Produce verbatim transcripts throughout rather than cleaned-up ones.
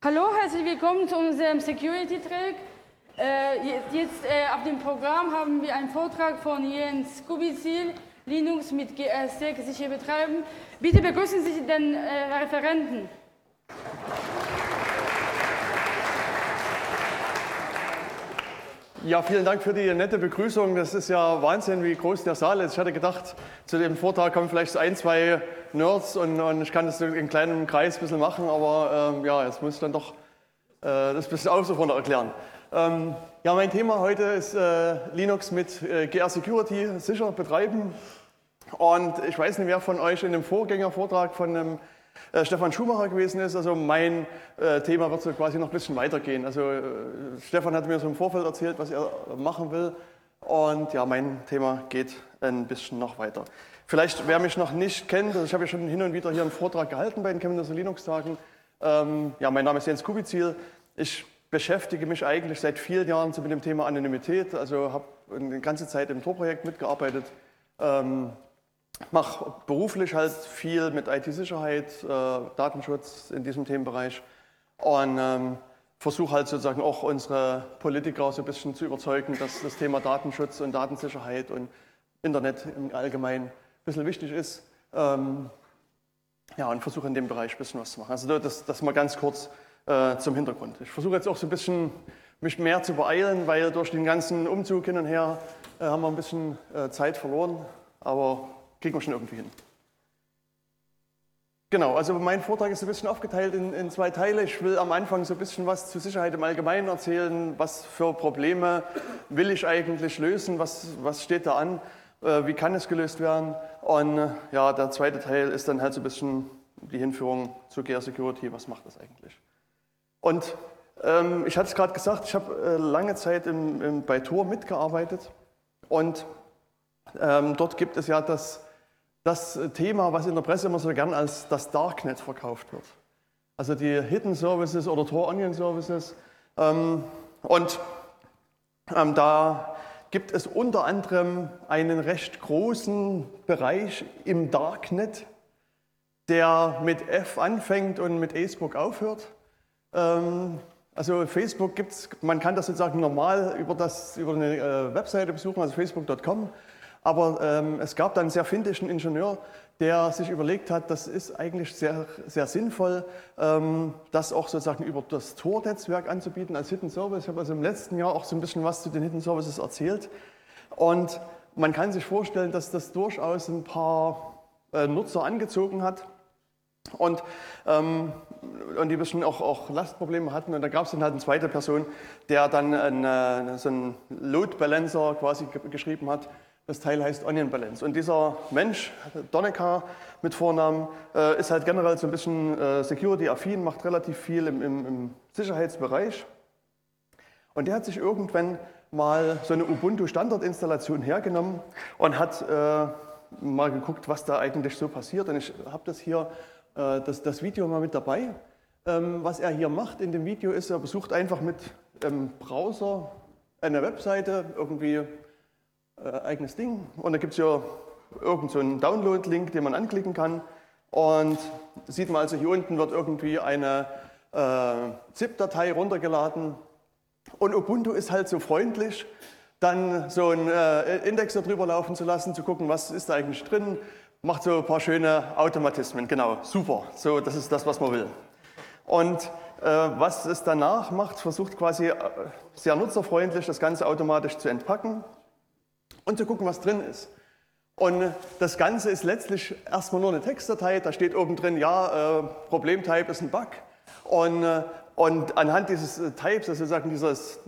Hallo, herzlich willkommen zu unserem Security Track. Äh, jetzt äh, auf dem Programm haben wir einen Vortrag von Jens Kubizil, Linux mit G R S sechs sicher betreiben. Bitte begrüßen Sie den äh, Referenten. Ja, vielen Dank für die nette Begrüßung. Das ist ja Wahnsinn, wie groß der Saal ist. Ich hatte gedacht, zu dem Vortrag kommen vielleicht so ein, zwei Nerds und, und ich kann das so in kleinem Kreis ein bisschen machen, aber ähm, ja, jetzt muss ich dann doch äh, das ein bisschen ausführlicher erklären. Ähm, ja, mein Thema heute ist äh, Linux mit äh, G R Security sicher betreiben. Und ich weiß nicht, wer von euch in dem Vorgängervortrag von dem Äh, Stefan Schumacher gewesen ist. Also mein äh, Thema wird so quasi noch ein bisschen weitergehen. Also äh, Stefan hat mir so im Vorfeld erzählt, was er machen will. Und ja, mein Thema geht ein bisschen noch weiter. Vielleicht, wer mich noch nicht kennt, also ich habe ja schon hin und wieder hier einen Vortrag gehalten bei den Chemnitzer Linux-Tagen. Ähm, ja, mein Name ist Jens Kubizil. Ich beschäftige mich eigentlich seit vielen Jahren so mit dem Thema Anonymität. Also habe eine ganze Zeit im Tor-Projekt mitgearbeitet. Ähm, mache beruflich halt viel mit I T-Sicherheit, äh, Datenschutz in diesem Themenbereich und ähm, versuche halt sozusagen auch unsere Politiker so ein bisschen zu überzeugen, dass das Thema Datenschutz und Datensicherheit und Internet im Allgemeinen ein bisschen wichtig ist. Ähm, ja, und versuche in dem Bereich ein bisschen was zu machen. Also das, das mal ganz kurz äh, zum Hintergrund. Ich versuche jetzt auch so ein bisschen mich mehr zu beeilen, weil durch den ganzen Umzug hin und her äh, haben wir ein bisschen äh, Zeit verloren, aber kriegen wir schon irgendwie hin. Genau, also mein Vortrag ist ein bisschen aufgeteilt in, in zwei Teile. Ich will am Anfang so ein bisschen was zur Sicherheit im Allgemeinen erzählen. Was für Probleme will ich eigentlich lösen? Was, was steht da an? Äh, wie kann es gelöst werden? Und äh, ja, der zweite Teil ist dann halt so ein bisschen die Hinführung zu G R Security. Was macht das eigentlich? Und ähm, ich hatte es gerade gesagt, ich habe äh, lange Zeit im, im, bei Tor mitgearbeitet. Und ähm, dort gibt es ja das Das Thema, was in der Presse immer so gern als das Darknet verkauft wird. Also die Hidden Services oder Tor Onion Services. Ähm, und ähm, da gibt es unter anderem einen recht großen Bereich im Darknet, der mit F anfängt und mit Facebook aufhört. Ähm, also Facebook gibt's, man kann das sozusagen normal über, das, über eine äh, Webseite besuchen, also facebook punkt com. Aber ähm, es gab dann einen sehr findischen Ingenieur, der sich überlegt hat, das ist eigentlich sehr, sehr sinnvoll, ähm, das auch sozusagen über das Tor-Netzwerk anzubieten als Hidden Service. Ich habe also im letzten Jahr auch so ein bisschen was zu den Hidden Services erzählt. Und man kann sich vorstellen, dass das durchaus ein paar äh, Nutzer angezogen hat und, ähm, und die ein bisschen auch, auch Lastprobleme hatten. Und da gab es dann halt eine zweite Person, der dann einen, so einen Load Balancer quasi geschrieben hat. Das Teil heißt Onion Balance. Und dieser Mensch, Donnecker mit Vornamen, äh, ist halt generell so ein bisschen äh, security-affin, macht relativ viel im, im, im Sicherheitsbereich. Und der hat sich irgendwann mal so eine Ubuntu-Standardinstallation hergenommen und hat äh, mal geguckt, was da eigentlich so passiert. Und ich habe das hier, äh, das, das Video mal mit dabei. Ähm, was er hier macht in dem Video ist, er besucht einfach mit ähm, Browser eine Webseite, irgendwie Äh, eigenes Ding, und da gibt es ja irgend so einen Download-Link, den man anklicken kann, und sieht man also, hier unten wird irgendwie eine äh, ZIP-Datei runtergeladen, und Ubuntu ist halt so freundlich, dann so einen äh, Index darüber laufen zu lassen, zu gucken, was ist da eigentlich drin, macht so ein paar schöne Automatismen, genau, super, so, das ist das, was man will. Und äh, was es danach macht, versucht quasi äh, sehr nutzerfreundlich das Ganze automatisch zu entpacken und zu gucken, was drin ist. Und das Ganze ist letztlich erstmal nur eine Textdatei, da steht oben drin, ja, äh, Problemtype ist ein Bug. Und, äh, und anhand dieses äh, Types, also sozusagen dieses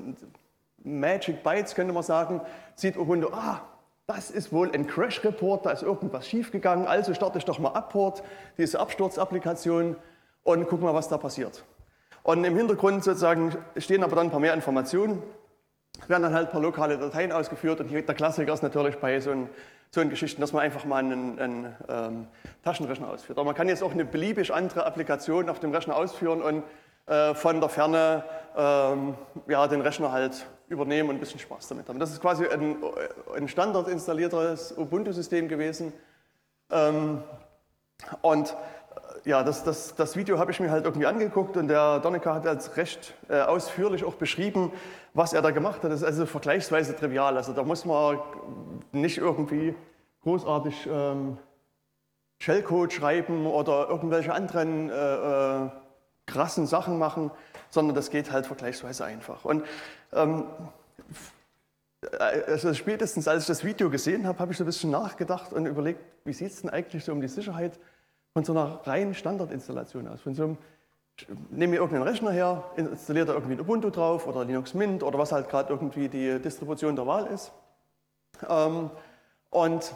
Magic Bytes, könnte man sagen, sieht Ubuntu, ah, das ist wohl ein Crash-Report, da ist irgendwas schiefgegangen, also starte ich doch mal Apport, diese Absturzapplikation, und guck mal, was da passiert. Und im Hintergrund sozusagen stehen aber dann ein paar mehr Informationen. Werden dann halt ein paar lokale Dateien ausgeführt, und hier der Klassiker ist natürlich bei so einen, so einen Geschichten, dass man einfach mal einen, einen ähm, Taschenrechner ausführt. Aber man kann jetzt auch eine beliebig andere Applikation auf dem Rechner ausführen und äh, von der Ferne ähm, ja, den Rechner halt übernehmen und ein bisschen Spaß damit haben. Das ist quasi ein, ein standard installiertes Ubuntu-System gewesen. Ähm, und ja, das, das, das Video habe ich mir halt irgendwie angeguckt und der Donnecker hat als recht äh, ausführlich auch beschrieben, was er da gemacht hat. Das ist also vergleichsweise trivial. Also da muss man nicht irgendwie großartig ähm, Shellcode schreiben oder irgendwelche anderen äh, äh, krassen Sachen machen, sondern das geht halt vergleichsweise einfach. Und ähm, also spätestens als ich das Video gesehen habe, habe ich so ein bisschen nachgedacht und überlegt, wie sieht es denn eigentlich so um die Sicherheit von so einer reinen Standardinstallation aus? Von so einem, nehme mir irgendeinen Rechner her, installiert da irgendwie ein Ubuntu drauf oder Linux Mint oder was halt gerade irgendwie die Distribution der Wahl ist. Ähm, und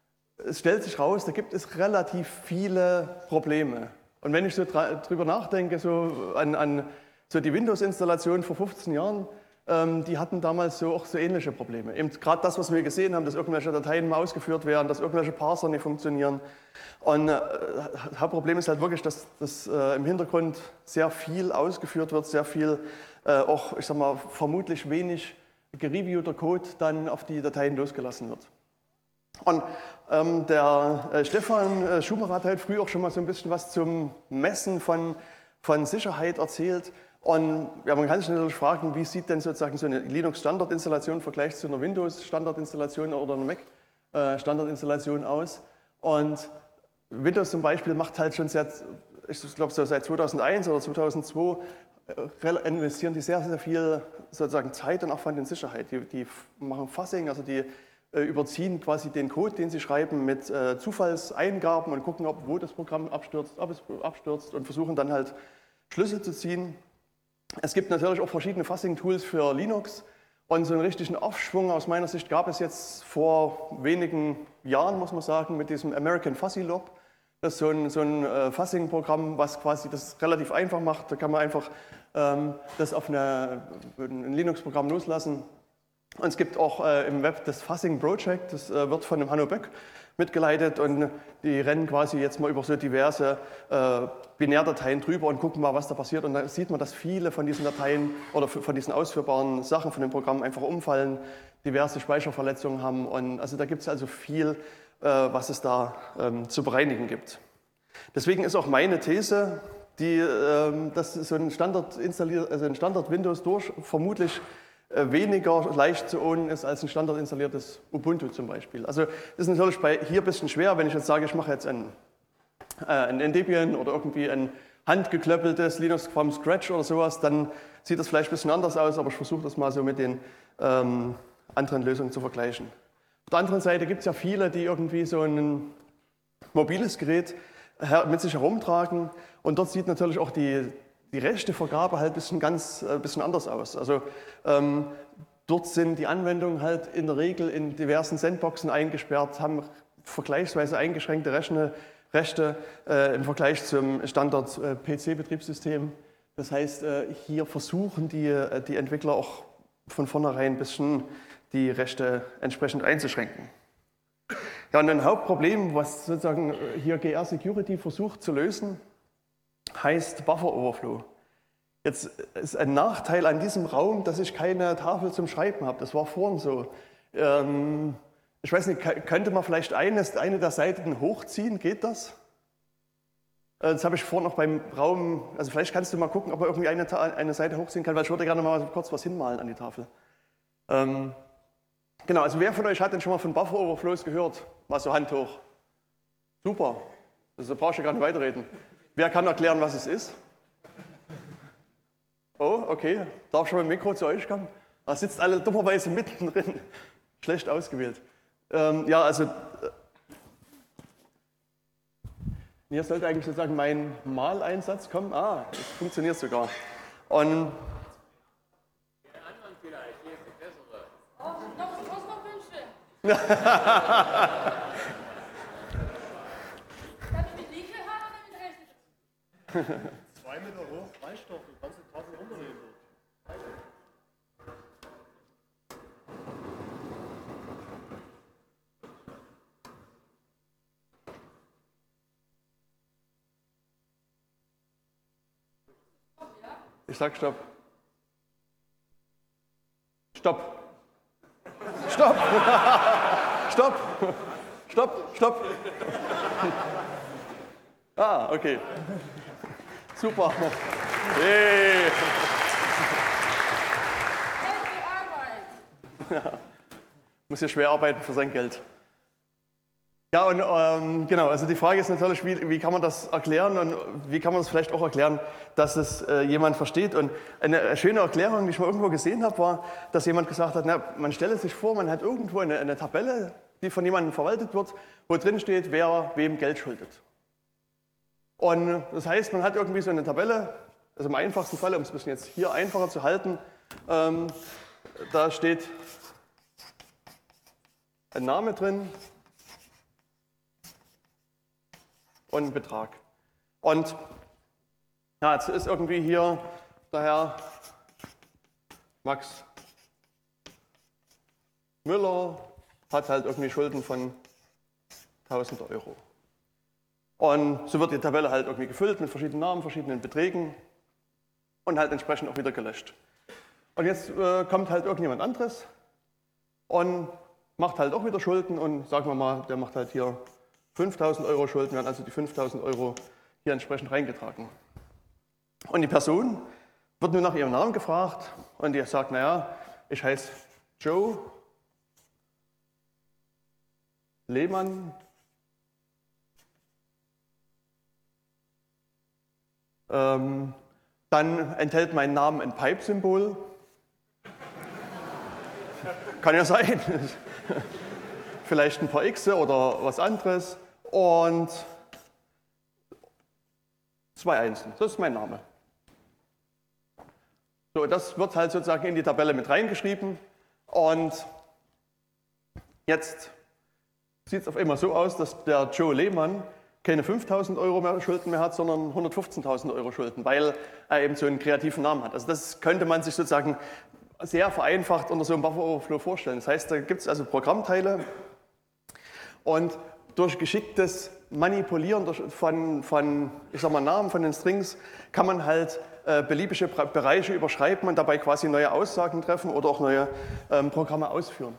es stellt sich raus, da gibt es relativ viele Probleme. Und wenn ich so drüber nachdenke, so an, an so die Windows-Installation vor fünfzehn Jahren, ähm, die hatten damals so auch so ähnliche Probleme. Eben gerade das, was wir gesehen haben, dass irgendwelche Dateien mal ausgeführt werden, dass irgendwelche Parser nicht funktionieren. Und äh, das Hauptproblem ist halt wirklich, dass, dass äh, im Hintergrund sehr viel ausgeführt wird, sehr viel äh, auch, ich sag mal, vermutlich wenig gereviewter Code dann auf die Dateien losgelassen wird. Und ähm, der äh, Stefan äh, Schumacher hat halt früher auch schon mal so ein bisschen was zum Messen von, von Sicherheit erzählt. Und ja, man kann sich natürlich fragen, wie sieht denn sozusagen so eine Linux-Standardinstallation im Vergleich zu einer Windows-Standardinstallation oder einer Mac-Standardinstallation aus. Und Windows zum Beispiel macht halt schon seit, ich glaube so seit zweitausendeins oder zweitausendzwei, äh, investieren die sehr, sehr viel sozusagen Zeit und Aufwand in Sicherheit. Die, die machen Fuzzing, also die äh, überziehen quasi den Code, den sie schreiben, mit äh, Zufallseingaben und gucken, ob, wo das Programm abstürzt, ob es abstürzt und versuchen dann halt Schlüsse zu ziehen. Es gibt natürlich auch verschiedene Fuzzing-Tools für Linux und so einen richtigen Aufschwung aus meiner Sicht gab es jetzt vor wenigen Jahren, muss man sagen, mit diesem American Fuzzy Lob. Das ist so ein, so ein äh, Fuzzing-Programm, was quasi das relativ einfach macht. Da kann man einfach ähm, das auf eine, ein Linux-Programm loslassen. Und es gibt auch äh, im Web das Fuzzing Project, das äh, wird von dem Hanno Böck mitgeleitet und die rennen quasi jetzt mal über so diverse äh, Binärdateien drüber und gucken mal, was da passiert. Und da sieht man, dass viele von diesen Dateien oder von diesen ausführbaren Sachen von dem Programm einfach umfallen, diverse Speicherverletzungen haben. Und also da gibt es also viel, äh, was es da ähm, zu bereinigen gibt. Deswegen ist auch meine These, die, ähm, dass so ein Standard installiert, also ein Standard Windows durch vermutlich weniger leicht zu ownen ist als ein standard installiertes Ubuntu zum Beispiel. Also das ist natürlich bei hier ein bisschen schwer, wenn ich jetzt sage, ich mache jetzt ein, äh, ein Debian oder irgendwie ein handgeklöppeltes Linux from Scratch oder sowas, dann sieht das vielleicht ein bisschen anders aus, aber ich versuche das mal so mit den ähm, anderen Lösungen zu vergleichen. Auf der anderen Seite gibt es ja viele, die irgendwie so ein mobiles Gerät mit sich herumtragen und dort sieht natürlich auch die die Rechtevergabe halt ein bisschen ganz ein bisschen anders aus. Also ähm, dort sind die Anwendungen halt in der Regel in diversen Sandboxen eingesperrt, haben vergleichsweise eingeschränkte Rechne, Rechte äh, im Vergleich zum Standard-P C-Betriebssystem. Das heißt, äh, hier versuchen die, äh, die Entwickler auch von vornherein ein bisschen die Rechte entsprechend einzuschränken. Ja, und ein Hauptproblem, was sozusagen hier G R Security versucht zu lösen, heißt Buffer Overflow. Jetzt ist ein Nachteil an diesem Raum, dass ich keine Tafel zum Schreiben habe. Das war vorhin so. Ähm, ich weiß nicht, könnte man vielleicht eines, eine der Seiten hochziehen? Geht das? Das habe ich vorhin noch beim Raum, also vielleicht kannst du mal gucken, ob man irgendwie eine, eine Seite hochziehen kann, weil ich würde gerne mal kurz was hinmalen an die Tafel. Ähm, genau, also wer von euch hat denn schon mal von Buffer Overflows gehört? Mal so Hand hoch. Super, also brauchst du gar nicht weiterreden. Wer kann erklären, was es ist? Oh, okay. Darf schon mal ein Mikro zu euch kommen? Da sitzt alle dummerweise mittendrin. Schlecht ausgewählt. Ähm, ja, also hier sollte eigentlich sozusagen mein Maleinsatz kommen. Ah, das funktioniert sogar. Und Der Anfang vielleicht, hier ist der bessere. Oh, noch ein Kosmos-Wünsche. Darf ich mit linker Hand oder mit rechter? Zwei Meter hoch, reicht doch, du kannst die Tafel runternehmen. ich sag Stopp. Stopp. Stopp. Stopp. Stopp. Stopp. Ah, okay. Super. Hey. Geld für Arbeit. Ja. Muss ja schwer arbeiten für sein Geld. Ja, und ähm, genau, also die Frage ist natürlich, wie, wie kann man das erklären und wie kann man das vielleicht auch erklären, dass es äh, jemand versteht. Und eine schöne Erklärung, die ich mal irgendwo gesehen habe, war, dass jemand gesagt hat, na, man stelle sich vor, man hat irgendwo eine, eine Tabelle, die von jemandem verwaltet wird, wo drin steht, wer wem Geld schuldet. Und das heißt, man hat irgendwie so eine Tabelle, also im einfachsten Fall, um es ein bisschen jetzt hier einfacher zu halten, ähm, da steht ein Name drin und ein Betrag. Und ja, jetzt ist irgendwie hier der Herr Max Müller, hat halt irgendwie Schulden von tausend Euro. Und so wird die Tabelle halt irgendwie gefüllt mit verschiedenen Namen, verschiedenen Beträgen und halt entsprechend auch wieder gelöscht. Und jetzt äh, kommt halt irgendjemand anderes und macht halt auch wieder Schulden und sagen wir mal, der macht halt hier fünftausend Euro Schulden, werden also die fünftausend Euro hier entsprechend reingetragen. Und die Person wird nur nach ihrem Namen gefragt und die sagt, naja, ich heiße Joe Lehmann. Ähm, dann enthält mein Name ein Pipe-Symbol. Kann ja sein. Vielleicht ein paar Xe oder was anderes. Und zwei Einsen. Das ist mein Name. So, das wird halt sozusagen in die Tabelle mit reingeschrieben. Und jetzt sieht es auf einmal so aus, dass der Joe Lehmann keine fünftausend Euro mehr Schulden mehr hat, sondern hundertfünfzehntausend Euro Schulden, weil er eben so einen kreativen Namen hat. Also das könnte man sich sozusagen sehr vereinfacht unter so einem Buffer Overflow vorstellen. Das heißt, da gibt es also Programmteile und durch geschicktes Manipulieren von, von, ich sag mal, Namen von den Strings kann man halt äh, beliebige Bereiche überschreiben und dabei quasi neue Aussagen treffen oder auch neue ähm, Programme ausführen.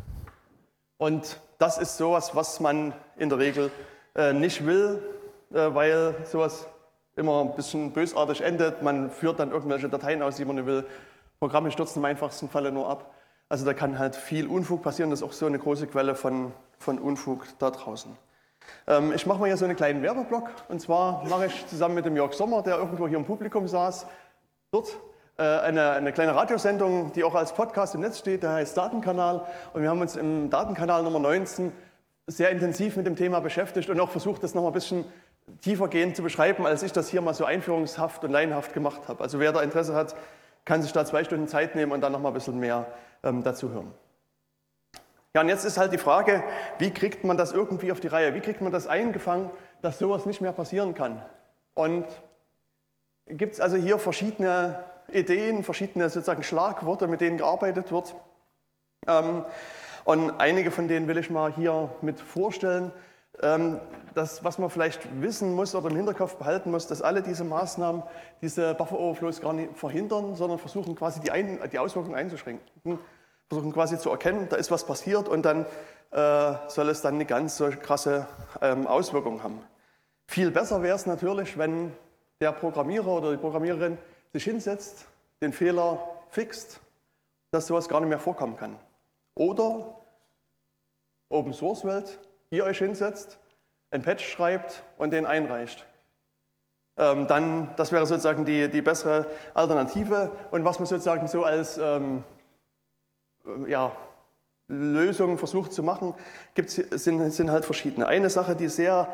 Und das ist sowas, was man in der Regel äh, nicht will, äh, weil sowas immer ein bisschen bösartig endet. Man führt dann irgendwelche Dateien aus, die man nicht will. Programme stürzen im einfachsten Falle nur ab. Also da kann halt viel Unfug passieren. Das ist auch so eine große Quelle von, von Unfug da draußen. Ähm, ich mache mal hier so einen kleinen Werbeblock. Und zwar mache ich zusammen mit dem Jörg Sommer, der irgendwo hier im Publikum saß, dort äh, eine, eine kleine Radiosendung, die auch als Podcast im Netz steht. Der heißt Datenkanal. Und wir haben uns im Datenkanal Nummer neunzehn sehr intensiv mit dem Thema beschäftigt und auch versucht, das noch mal ein bisschen tiefergehend zu beschreiben, als ich das hier mal so einführungshaft und laienhaft gemacht habe. Also wer da Interesse hat, kann sich da zwei Stunden Zeit nehmen und dann noch mal ein bisschen mehr ähm, dazu hören. Ja, und jetzt ist halt die Frage, wie kriegt man das irgendwie auf die Reihe? Wie kriegt man das eingefangen, dass sowas nicht mehr passieren kann? Und gibt es also hier verschiedene Ideen, verschiedene sozusagen Schlagworte, mit denen gearbeitet wird. Ähm, und einige von denen will ich mal hier mit vorstellen. Ähm, das, was man vielleicht wissen muss oder im Hinterkopf behalten muss, dass alle diese Maßnahmen diese Buffer Overflows gar nicht verhindern, sondern versuchen quasi die, Ein die Auswirkungen einzuschränken. Versuchen quasi zu erkennen, da ist was passiert und dann äh, soll es dann eine ganz so krasse ähm, Auswirkung haben. Viel besser wäre es natürlich, wenn der Programmierer oder die Programmiererin sich hinsetzt, den Fehler fixt, dass sowas gar nicht mehr vorkommen kann. Oder Open Source Welt, ihr euch hinsetzt, ein Patch schreibt und den einreicht. Ähm, dann, das wäre sozusagen die, die bessere Alternative. Und was man sozusagen so als ähm, ja, Lösungen versucht zu machen, gibt's, sind, sind halt verschiedene. Eine Sache, die sehr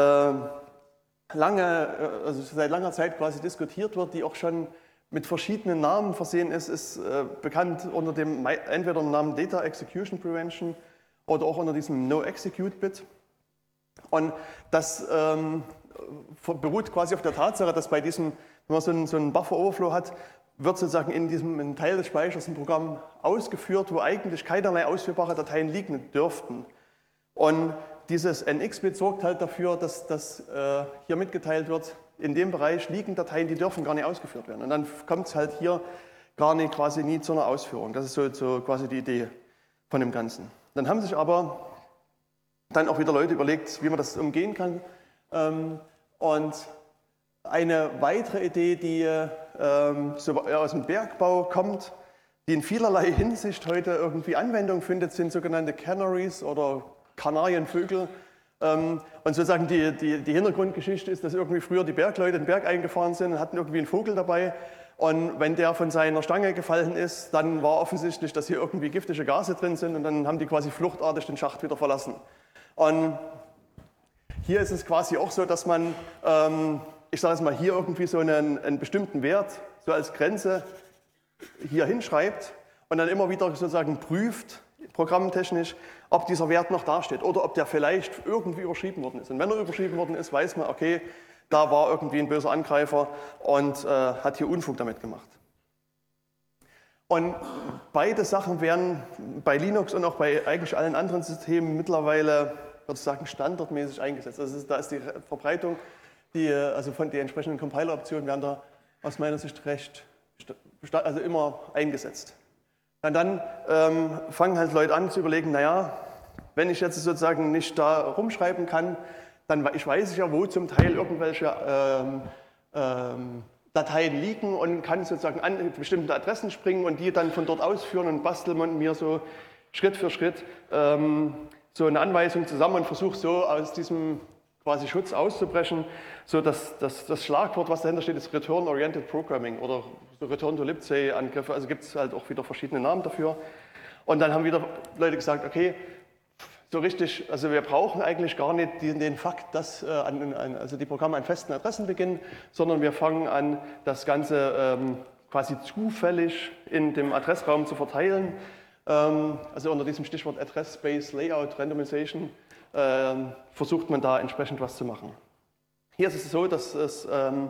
äh, lange, also seit langer Zeit quasi diskutiert wird, die auch schon mit verschiedenen Namen versehen ist, ist äh, bekannt unter dem entweder dem Namen Data Execution Prevention oder auch unter diesem No-Execute-Bit. Und das ähm, beruht quasi auf der Tatsache, dass bei diesem, wenn man so einen, so einen Buffer-Overflow hat, wird sozusagen in diesem in Teil des Speichers ein Programm ausgeführt, wo eigentlich keinerlei ausführbare Dateien liegen dürften. Und dieses N X-Bit sorgt halt dafür, dass das äh, hier mitgeteilt wird, in dem Bereich liegen Dateien, die dürfen gar nicht ausgeführt werden. Und dann kommt es halt hier gar nicht, quasi nie zu einer Ausführung. Das ist so, so quasi die Idee von dem Ganzen. Dann haben sich aber dann auch wieder Leute überlegt, wie man das umgehen kann. Ähm, Und eine weitere Idee, die ähm, so aus dem Bergbau kommt, die in vielerlei Hinsicht heute irgendwie Anwendung findet, sind sogenannte Canaries oder Kanarienvögel. Ähm, und sozusagen die, die, die Hintergrundgeschichte ist, dass irgendwie früher die Bergleute den Berg eingefahren sind und hatten irgendwie einen Vogel dabei. Und wenn der von seiner Stange gefallen ist, dann war offensichtlich, dass hier irgendwie giftige Gase drin sind und dann haben die quasi fluchtartig den Schacht wieder verlassen. Und hier ist es quasi auch so, dass man, ähm, ich sage jetzt mal, hier irgendwie so einen, einen bestimmten Wert so als Grenze hier hinschreibt und dann immer wieder sozusagen prüft, programmtechnisch, ob dieser Wert noch dasteht oder ob der vielleicht irgendwie überschrieben worden ist. Und wenn er überschrieben worden ist, weiß man, okay, da war irgendwie ein böser Angreifer und äh, hat hier Unfug damit gemacht. Und beide Sachen werden bei Linux und auch bei eigentlich allen anderen Systemen mittlerweile, würde ich sagen, standardmäßig eingesetzt. Also ist, da ist die Verbreitung, die, also von den entsprechenden Compiler-Optionen werden da aus meiner Sicht recht, also immer eingesetzt. Und dann ähm, fangen halt Leute an zu überlegen, naja, wenn ich jetzt sozusagen nicht da rumschreiben kann, dann ich weiß ich ja, wo zum Teil irgendwelche ähm, ähm, Dateien liegen und kann sozusagen an bestimmte Adressen springen und die dann von dort ausführen und basteln und mir so Schritt für Schritt ähm, so eine Anweisung zusammen und versuche so aus diesem quasi Schutz auszubrechen, so dass, dass das Schlagwort, was dahinter steht, ist Return-Oriented Programming oder so Return-to-Libc-Angriffe, also gibt es halt auch wieder verschiedene Namen dafür. Und dann haben wieder Leute gesagt, okay, so richtig, also wir brauchen eigentlich gar nicht den, den Fakt, dass äh, an, an, also die Programme an festen Adressen beginnen, sondern wir fangen an, das Ganze ähm, quasi zufällig in dem Adressraum zu verteilen. Ähm, also unter diesem Stichwort Address Space Layout Randomization ähm, versucht man da entsprechend was zu machen. Hier ist es so, dass es ähm,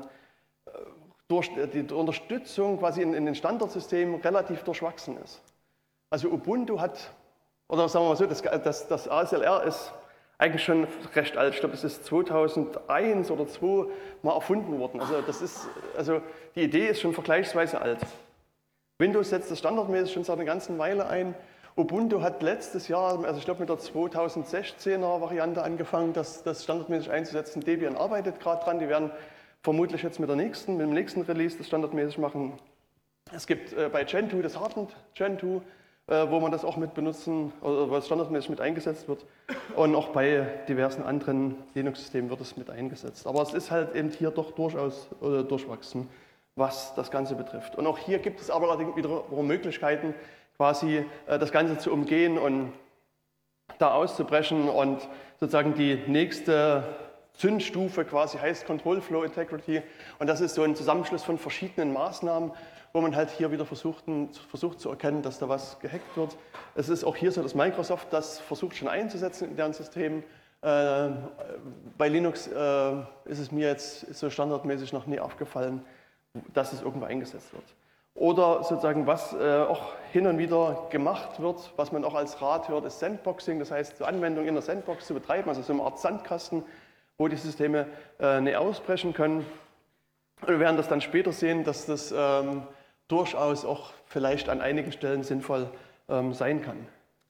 durch die Unterstützung quasi in, in den Standardsystemen relativ durchwachsen ist. Also Ubuntu hat, oder sagen wir mal so, das, das, das A S L R ist eigentlich schon recht alt. Ich glaube, es ist zweitausendeins oder zweitausendzwei mal erfunden worden. Also, das ist, also die Idee ist schon vergleichsweise alt. Windows setzt das standardmäßig schon seit einer ganzen Weile ein. Ubuntu hat letztes Jahr, also ich glaube mit der zweitausendsechzehner Variante angefangen, das, das standardmäßig einzusetzen. Debian arbeitet gerade dran, die werden vermutlich jetzt mit, der nächsten, mit dem nächsten Release das standardmäßig machen. Es gibt äh, bei Gentoo das Hardened Gentoo, äh, wo man das auch mit benutzen, oder wo es standardmäßig mit eingesetzt wird. Und auch bei diversen anderen Linux-Systemen wird es mit eingesetzt. Aber es ist halt eben hier doch durchaus äh, durchwachsen, was das Ganze betrifft. Und auch hier gibt es aber allerdings wiederum Möglichkeiten, quasi äh, das Ganze zu umgehen und da auszubrechen und sozusagen die nächste Zündstufe quasi heißt Control Flow Integrity und das ist so ein Zusammenschluss von verschiedenen Maßnahmen, wo man halt hier wieder versucht, versucht zu erkennen, dass da was gehackt wird. Es ist auch hier so, dass Microsoft das versucht schon einzusetzen in deren Systemen. Äh, bei Linux äh, ist es mir jetzt so standardmäßig noch nie aufgefallen, dass es irgendwo eingesetzt wird. Oder sozusagen, was äh, auch hin und wieder gemacht wird, was man auch als Rat hört, ist Sandboxing, das heißt, so Anwendungen in der Sandbox zu betreiben, also so eine Art Sandkasten, wo die Systeme äh, nicht ausbrechen können. Und wir werden das dann später sehen, dass das ähm, durchaus auch vielleicht an einigen Stellen sinnvoll ähm, sein kann.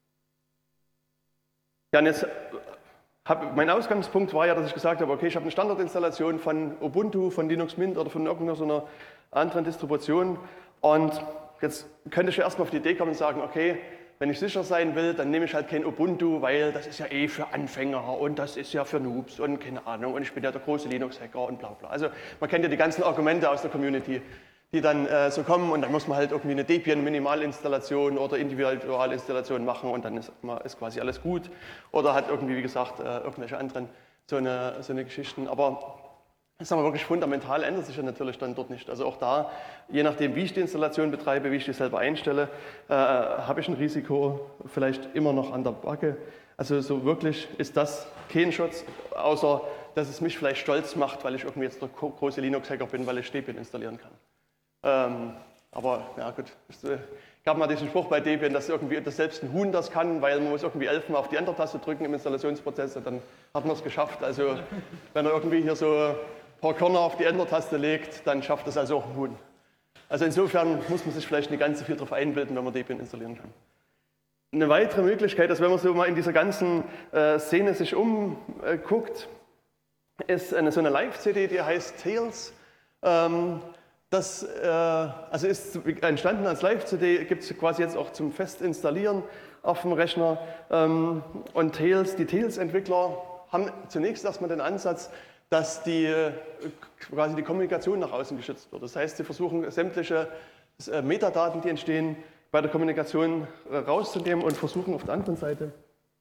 Ja, und jetzt hab, mein Ausgangspunkt war ja, dass ich gesagt habe, okay, ich habe eine Standardinstallation von Ubuntu, von Linux Mint oder von irgendeiner so einer anderen Distribution und jetzt könnte ich ja erstmal auf die Idee kommen und sagen, okay, wenn ich sicher sein will, dann nehme ich halt kein Ubuntu, weil das ist ja eh für Anfänger und das ist ja für Noobs und keine Ahnung und ich bin ja der große Linux-Hacker und bla bla. Also man kennt ja die ganzen Argumente aus der Community, die dann äh, so kommen und dann muss man halt irgendwie eine Debian-Minimalinstallation oder Individualinstallation machen und dann ist, ist quasi alles gut. Oder hat irgendwie, wie gesagt, äh, irgendwelche anderen so eine, so eine Geschichten. Aber sagen wir wirklich fundamental ändert sich ja natürlich dann dort nicht. Also auch da, je nachdem, wie ich die Installation betreibe, wie ich die selber einstelle, äh, habe ich ein Risiko vielleicht immer noch an der Backe. Also so wirklich ist das kein Schutz, außer dass es mich vielleicht stolz macht, weil ich irgendwie jetzt der große Linux-Hacker bin, weil ich Debian installieren kann. Ähm, aber ja gut, es äh, gab mal diesen Spruch bei Debian, dass irgendwie dass selbst ein Huhn das kann, weil man muss irgendwie elfmal auf die Enter-Taste drücken im Installationsprozess und dann hat man es geschafft. Also wenn er irgendwie hier so ein paar Körner auf die Enter-Taste legt, dann schafft das also auch ein Huhn. Also insofern muss man sich vielleicht nicht ganz so viel darauf einbilden, wenn man Debian installieren kann. Eine weitere Möglichkeit ist, wenn man so mal in dieser ganzen äh, Szene sich umguckt, ist eine, so eine Live-C D, die heißt Tails. Ähm, das äh, also ist entstanden als Live-C D, gibt es quasi jetzt auch zum Fest installieren auf dem Rechner. Ähm, und Tails, die Tails-Entwickler haben zunächst erstmal den Ansatz, dass die, äh, quasi die Kommunikation nach außen geschützt wird. Das heißt, sie versuchen sämtliche äh, Metadaten, die entstehen, bei der Kommunikation äh, rauszunehmen und versuchen auf der anderen Seite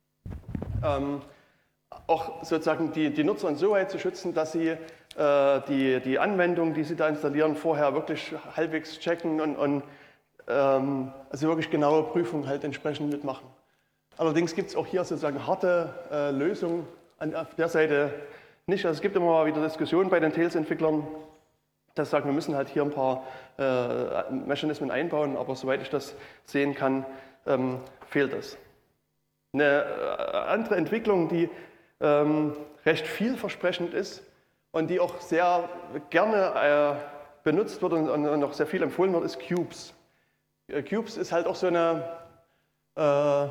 ähm, auch sozusagen die, die Nutzer insoweit zu schützen, dass sie äh, die, die Anwendung, die sie da installieren, vorher wirklich halbwegs checken und, und ähm, also wirklich genaue Prüfungen halt entsprechend mitmachen. Allerdings gibt es auch hier sozusagen harte äh, Lösungen an auf der Seite nicht. Also es gibt immer mal wieder Diskussionen bei den Tails-Entwicklern, dass sagen, wir müssen halt hier ein paar äh, Mechanismen einbauen, aber soweit ich das sehen kann, ähm, fehlt das. Eine äh, andere Entwicklung, die ähm, recht vielversprechend ist und die auch sehr gerne äh, benutzt wird und, und auch sehr viel empfohlen wird, ist Qubes. Äh, Qubes ist halt auch so, eine, äh,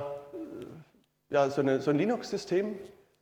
ja, so, eine, so ein Linux-System,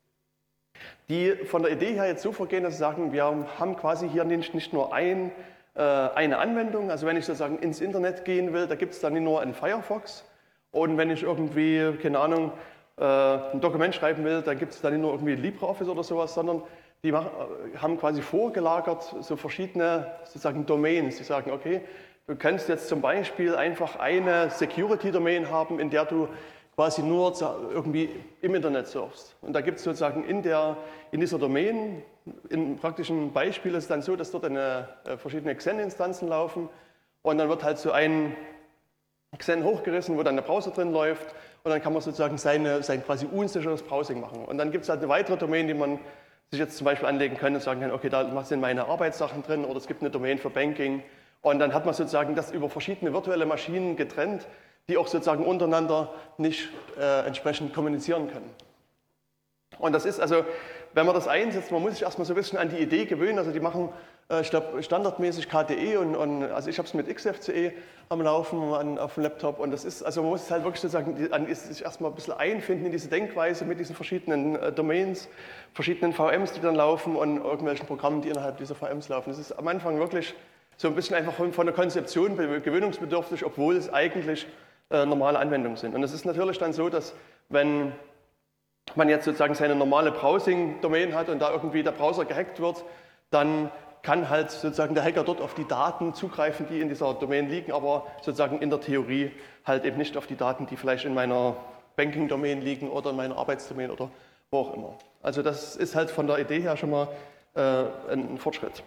die von der Idee her jetzt so vorgehen, dass sie sagen, wir haben quasi hier nicht, nicht nur ein, äh, eine Anwendung, also wenn ich sozusagen ins Internet gehen will, da gibt es dann nicht nur einen Firefox, und wenn ich irgendwie, keine Ahnung, äh, ein Dokument schreiben will, da gibt es dann nicht nur irgendwie LibreOffice oder sowas, sondern die machen, haben quasi vorgelagert so verschiedene sozusagen Domains. Die sagen, okay, du kannst jetzt zum Beispiel einfach eine Security-Domain haben, in der du quasi nur irgendwie im Internet surfst. Und da gibt es sozusagen in, der, in dieser Domain, im praktischen Beispiel ist es dann so, dass dort eine, äh, verschiedene Xen-Instanzen laufen und dann wird halt so ein Xen hochgerissen, wo dann der Browser drin läuft und dann kann man sozusagen seine, sein quasi unsicheres Browsing machen. Und dann gibt es halt eine weitere Domain, die man sich jetzt zum Beispiel anlegen kann und sagen kann, okay, da sind meine Arbeitssachen drin oder es gibt eine Domain für Banking und dann hat man sozusagen das über verschiedene virtuelle Maschinen getrennt, die auch sozusagen untereinander nicht äh, entsprechend kommunizieren können. Und das ist also, wenn man das einsetzt, man muss sich erstmal so ein bisschen an die Idee gewöhnen, also die machen, äh, ich glaube, standardmäßig K D E und, und also ich habe es mit X F C E am Laufen an, auf dem Laptop und das ist, also man muss es halt wirklich sozusagen an, sich erstmal ein bisschen einfinden in diese Denkweise mit diesen verschiedenen äh, Domains, verschiedenen V Ms, die dann laufen und irgendwelchen Programmen, die innerhalb dieser V Ms laufen. Das ist am Anfang wirklich so ein bisschen einfach von, von der Konzeption gewöhnungsbedürftig, obwohl es eigentlich äh, normale Anwendungen sind. Und es ist natürlich dann so, dass wenn man jetzt sozusagen seine normale Browsing-Domain hat und da irgendwie der Browser gehackt wird, dann kann halt sozusagen der Hacker dort auf die Daten zugreifen, die in dieser Domain liegen, aber sozusagen in der Theorie halt eben nicht auf die Daten, die vielleicht in meiner Banking-Domain liegen oder in meiner Arbeitsdomain oder wo auch immer. Also das ist halt von der Idee her schon mal äh, ein Fortschritt.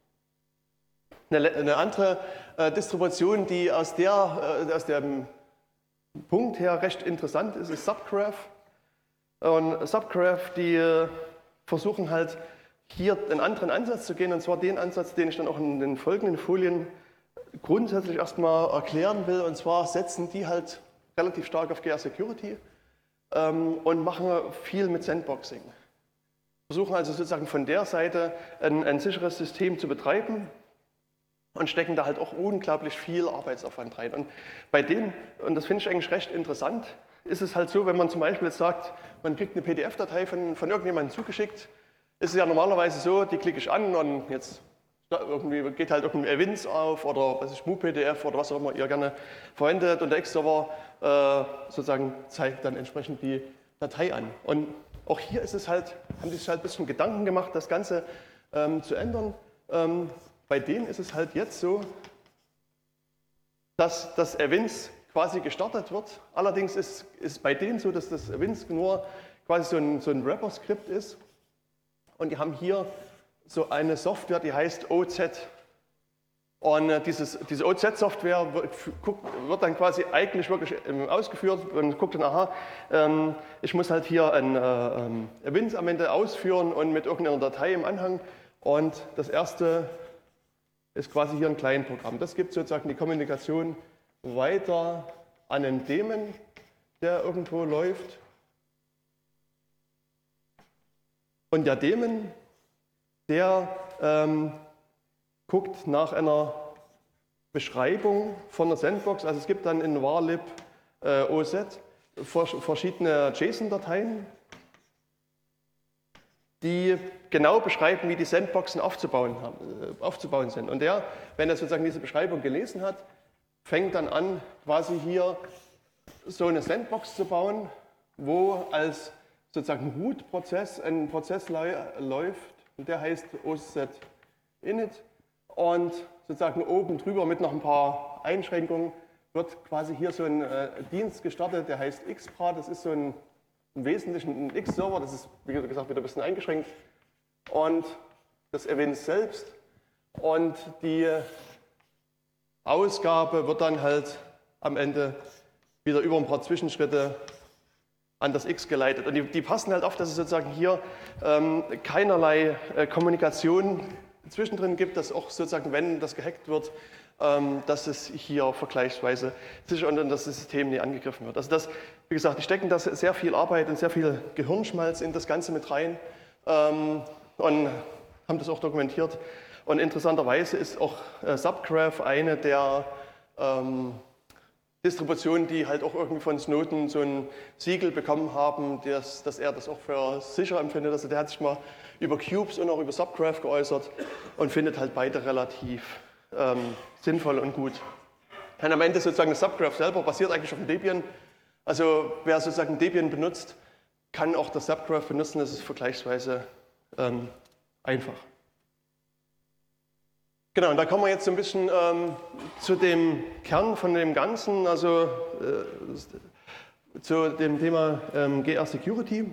Eine, eine andere äh, Distribution, die aus, der, äh, aus dem Punkt her recht interessant ist, ist Subgraph. Und Subgraph, die äh, versuchen halt hier einen anderen Ansatz zu gehen, und zwar den Ansatz, den ich dann auch in den folgenden Folien grundsätzlich erstmal erklären will. Und zwar setzen die halt relativ stark auf G R Security ähm, und machen viel mit Sandboxing. Versuchen also sozusagen von der Seite ein, ein sicheres System zu betreiben und stecken da halt auch unglaublich viel Arbeitsaufwand rein. Und bei denen, und das finde ich eigentlich recht interessant, ist es halt so, wenn man zum Beispiel jetzt sagt, man kriegt eine P D F-Datei von, von irgendjemandem zugeschickt, ist es ja normalerweise so, die klicke ich an und jetzt irgendwie geht halt irgendein Evince auf oder was ist MuPDF oder was auch immer ihr gerne verwendet und der X-Server äh, sozusagen zeigt dann entsprechend die Datei an. Und auch hier ist es halt, haben die sich halt ein bisschen Gedanken gemacht, das Ganze ähm, zu ändern. Ähm, bei denen ist es halt jetzt so, dass das Evince quasi gestartet wird. Allerdings ist es bei denen so, dass das Evince nur quasi so ein, so ein Wrapper-Skript ist. Und die haben hier so eine Software, die heißt O Z. Und äh, dieses, diese O Z-Software wird, wird dann quasi eigentlich wirklich ähm, ausgeführt und guckt dann, aha, ähm, ich muss halt hier ein äh, ähm, Evince am Ende ausführen und mit irgendeiner Datei im Anhang. Und das erste ist quasi hier ein Client-Programm. Das gibt sozusagen die Kommunikation weiter an einen Daemon, der irgendwo läuft. Und der Daemon, der ähm, guckt nach einer Beschreibung von der Sandbox. Also es gibt dann in varlib äh, O Z verschiedene JSON-Dateien. die genau beschreiben, wie die Sandboxen aufzubauen, haben, äh, aufzubauen sind. Und der, wenn er sozusagen diese Beschreibung gelesen hat, fängt dann an, quasi hier so eine Sandbox zu bauen, wo als sozusagen Root-Prozess ein Prozess läuft, und der heißt O S Z init, und sozusagen oben drüber mit noch ein paar Einschränkungen wird quasi hier so ein äh, Dienst gestartet, der heißt Xpra. Das ist so ein im Wesentlichen ein X-Server, das ist wie gesagt wieder ein bisschen eingeschränkt, und das Event selbst, und die Ausgabe wird dann halt am Ende wieder über ein paar Zwischenschritte an das X geleitet. Und die, die passen halt auf, dass es sozusagen hier ähm, keinerlei äh, Kommunikation zwischendrin gibt, dass auch sozusagen, wenn das gehackt wird, ähm, dass es hier vergleichsweise sicher und das System nie angegriffen wird. Also das, wie gesagt, die stecken da sehr viel Arbeit und sehr viel Gehirnschmalz in das Ganze mit rein ähm, und haben das auch dokumentiert. Und interessanterweise ist auch äh, Subgraph eine der ähm, Distributionen, die halt auch irgendwie von Snowden so ein Siegel bekommen haben, dass, dass er das auch für sicher empfindet. Also der hat sich mal über Cubes und auch über Subgraph geäußert und findet halt beide relativ ähm, sinnvoll und gut. Und am Ende sozusagen das Subgraph selber basiert eigentlich auf dem Debian. Also wer sozusagen Debian benutzt, kann auch das Subgraph benutzen. Das ist vergleichsweise ähm, einfach. Genau, und da kommen wir jetzt so ein bisschen ähm, zu dem Kern von dem Ganzen, also äh, zu dem Thema ähm, G R Security.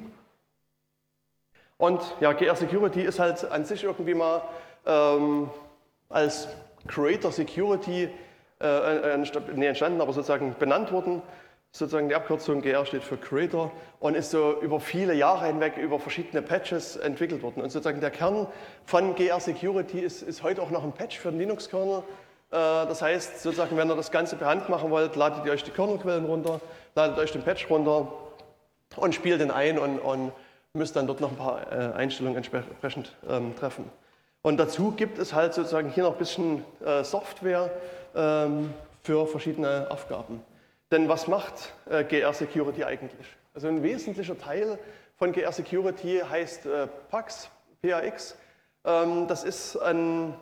Und ja, G R Security ist halt an sich irgendwie mal ähm, als Creator Security äh, nee, entstanden, aber sozusagen benannt worden. Sozusagen die Abkürzung G R steht für Creator und ist so über viele Jahre hinweg über verschiedene Patches entwickelt worden. Und sozusagen der Kern von G R Security ist, ist heute auch noch ein Patch für den Linux-Kernel. Äh, das heißt, sozusagen, wenn ihr das Ganze per Hand machen wollt, ladet ihr euch die Kernelquellen runter, ladet euch den Patch runter und spielt den ein und, und müsst dann dort noch ein paar äh, Einstellungen entsprechend ähm, treffen. Und dazu gibt es halt sozusagen hier noch ein bisschen äh, Software ähm, für verschiedene Aufgaben. Denn was macht äh, G R Security eigentlich? Also ein wesentlicher Teil von G R Security heißt äh, PAX, P A X. Ähm, das ist ein,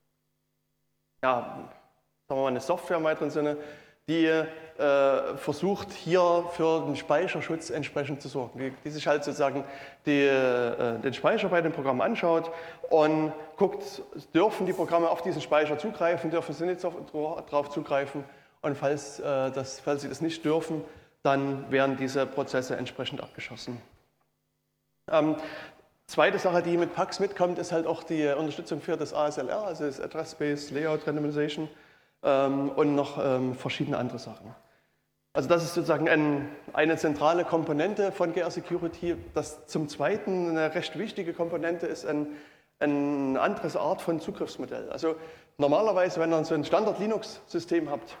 ja, sagen wir mal eine Software im weiteren Sinne, die äh, versucht, hier für den Speicherschutz entsprechend zu sorgen. Die, die sich halt sozusagen die, äh, den Speicher bei den Programmen anschaut und guckt, dürfen die Programme auf diesen Speicher zugreifen, dürfen sie nicht darauf zugreifen. Und falls, äh, das, falls sie das nicht dürfen, dann werden diese Prozesse entsprechend abgeschossen. Ähm, zweite Sache, die mit PAX mitkommt, ist halt auch die Unterstützung für das A S L R, also das Address Space Layout Randomization, ähm, und noch ähm, verschiedene andere Sachen. Also das ist sozusagen ein, eine zentrale Komponente von G R Security. Das zum Zweiten eine recht wichtige Komponente ist ein, eine andere Art von Zugriffsmodell. Also normalerweise, wenn ihr so ein Standard-Linux-System habt,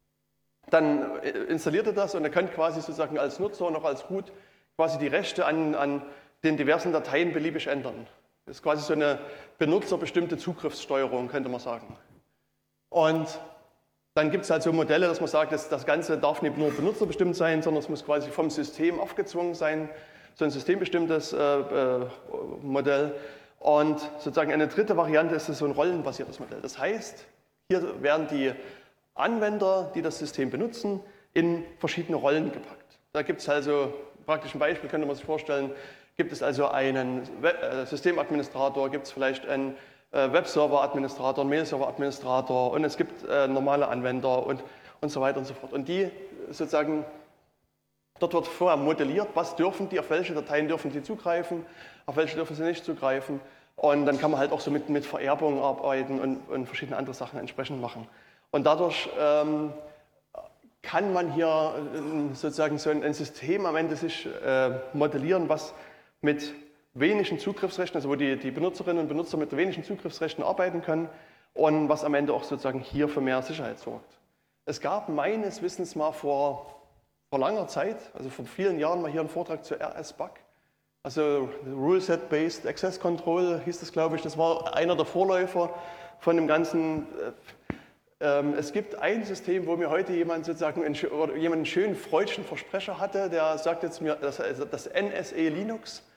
dann installiert ihr das und ihr könnt quasi sozusagen als Nutzer und auch als Root quasi die Rechte an, an den diversen Dateien beliebig ändern. Das ist quasi so eine benutzerbestimmte Zugriffssteuerung, könnte man sagen. Und dann gibt es halt so Modelle, dass man sagt, dass das Ganze darf nicht nur benutzerbestimmt sein, sondern es muss quasi vom System aufgezwungen sein, so ein systembestimmtes äh, äh, Modell. Und sozusagen eine dritte Variante ist so ein rollenbasiertes Modell. Das heißt, hier werden die Anwender, die das System benutzen, in verschiedene Rollen gepackt. Da gibt es also, praktisch ein Beispiel könnte man sich vorstellen, gibt es also einen Web- äh, Systemadministrator, gibt es vielleicht einen äh, Webserver-Administrator, einen Mail-Server-Administrator und es gibt äh, normale Anwender und, und so weiter und so fort. Und die sozusagen, dort wird vorher modelliert, was dürfen die, auf welche Dateien dürfen sie zugreifen, auf welche dürfen sie nicht zugreifen. Und dann kann man halt auch so mit, mit Vererbung arbeiten und, und verschiedene andere Sachen entsprechend machen. Und dadurch ähm, kann man hier äh, sozusagen so ein, ein System am Ende sich äh, modellieren, was mit wenigen Zugriffsrechten, also wo die, die Benutzerinnen und Benutzer mit wenigen Zugriffsrechten arbeiten können und was am Ende auch sozusagen hier für mehr Sicherheit sorgt. Es gab meines Wissens mal vor, vor langer Zeit, also vor vielen Jahren, mal hier einen Vortrag zu R S B A C, also Rule Set Based Access Control hieß das, glaube ich. Das war einer der Vorläufer von dem ganzen. Ähm, es gibt ein System, wo mir heute jemand sozusagen einen, oder jemand einen schönen freudschen Versprecher hatte, der sagt jetzt mir, das, das N S E Linux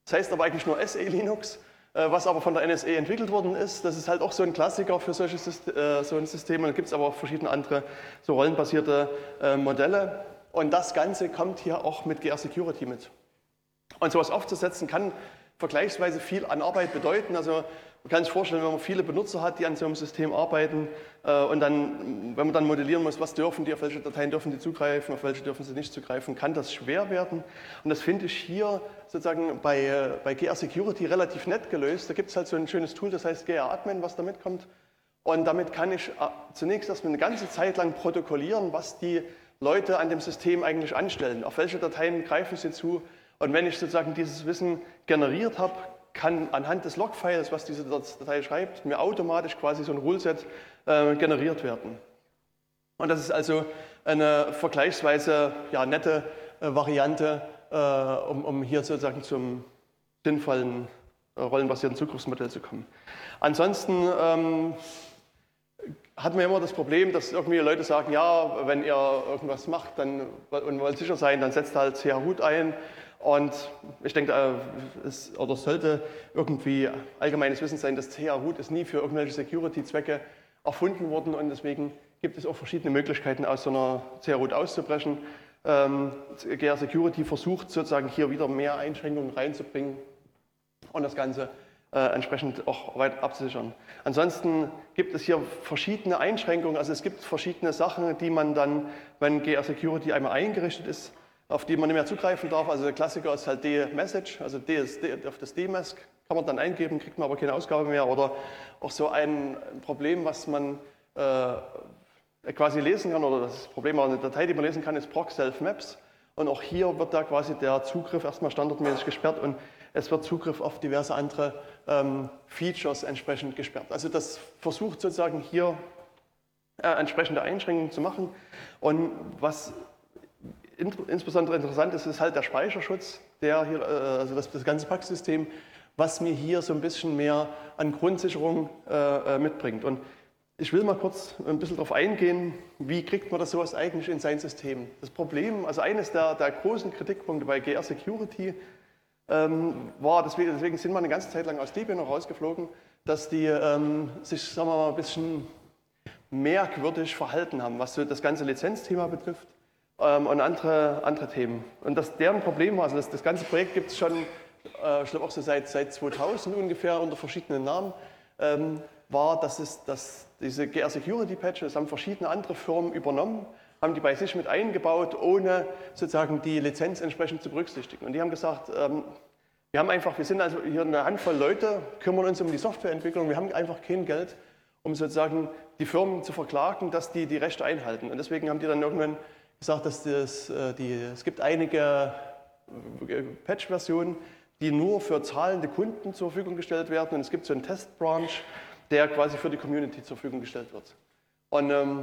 Das heißt aber eigentlich nur S E Linux, äh, was aber von der N S A entwickelt worden ist. Das ist halt auch so ein Klassiker für solche Syst äh, so ein System. Und da gibt es aber auch verschiedene andere so rollenbasierte äh, Modelle. Und das Ganze kommt hier auch mit G R Security mit. Und sowas aufzusetzen kann vergleichsweise viel an Arbeit bedeuten. Also man kann sich vorstellen, wenn man viele Benutzer hat, die an so einem System arbeiten äh, und dann, wenn man dann modellieren muss, was dürfen die, auf welche Dateien dürfen die zugreifen, auf welche dürfen sie nicht zugreifen, kann das schwer werden. Und das finde ich hier sozusagen bei, äh, bei G R Security relativ nett gelöst. Da gibt es halt so ein schönes Tool, das heißt G R Admin, was da mitkommt. Und damit kann ich äh, zunächst erstmal eine ganze Zeit lang protokollieren, was die Leute an dem System eigentlich anstellen, auf welche Dateien greifen sie zu. Und wenn ich sozusagen dieses Wissen generiert habe, kann anhand des Logfiles, was diese Datei schreibt, mir automatisch quasi so ein Ruleset äh, generiert werden. Und das ist also eine vergleichsweise ja, nette äh, Variante, äh, um, um hier sozusagen zum sinnvollen äh, rollenbasierten Zugriffsmodell zu kommen. Ansonsten ähm, hat man immer das Problem, dass irgendwie Leute sagen, ja, wenn ihr irgendwas macht dann, und wollt sicher sein, dann setzt halt C H-Root ein. Und ich denke, es oder sollte irgendwie allgemeines Wissen sein, dass C H-Root ist nie für irgendwelche Security-Zwecke erfunden worden und deswegen gibt es auch verschiedene Möglichkeiten, aus so einer C H-Root auszubrechen. Ähm, G R Security versucht sozusagen hier wieder mehr Einschränkungen reinzubringen und das Ganze äh, entsprechend auch weiter abzusichern. Ansonsten gibt es hier verschiedene Einschränkungen, also es gibt verschiedene Sachen, die man dann, wenn G R Security einmal eingerichtet ist, auf die man nicht mehr zugreifen darf. Also der Klassiker ist halt D-Message, also D S D, auf das D-Mask kann man dann eingeben, kriegt man aber keine Ausgabe mehr. Oder auch so ein Problem, was man äh, quasi lesen kann, oder das Problem an der Datei, die man lesen kann, ist proc-self-maps. Und auch hier wird da quasi der Zugriff erstmal standardmäßig gesperrt und es wird Zugriff auf diverse andere ähm, Features entsprechend gesperrt. Also das versucht sozusagen hier äh, entsprechende Einschränkungen zu machen. Und was insbesondere interessant ist, ist halt der Speicherschutz, der hier, also das, das ganze Packsystem, was mir hier so ein bisschen mehr an Grundsicherung äh, mitbringt. Und ich will mal kurz ein bisschen darauf eingehen, wie kriegt man das sowas eigentlich in sein System. Das Problem, also eines der, der großen Kritikpunkte bei G R Security ähm, war, deswegen, deswegen sind wir eine ganze Zeit lang aus Debian rausgeflogen, dass die ähm, sich, sagen wir mal, ein bisschen merkwürdig verhalten haben, was so das ganze Lizenzthema betrifft. Und andere, andere Themen. Und das, deren Problem war, also das, das ganze Projekt gibt es schon, äh, ich glaube auch so seit, seit zweitausend ungefähr unter verschiedenen Namen, ähm, war, dass, es, dass diese G R Security Patches haben verschiedene andere Firmen übernommen, haben die bei sich mit eingebaut, ohne sozusagen die Lizenz entsprechend zu berücksichtigen. Und die haben gesagt, ähm, wir haben einfach, wir sind also hier eine Handvoll Leute, kümmern uns um die Softwareentwicklung, wir haben einfach kein Geld, um sozusagen die Firmen zu verklagen, dass die die Rechte einhalten. Und deswegen haben die dann irgendwann gesagt, dass das, die, es gibt einige Patch-Versionen, die nur für zahlende Kunden zur Verfügung gestellt werden und es gibt so einen Test-Branch, der quasi für die Community zur Verfügung gestellt wird. Und ähm,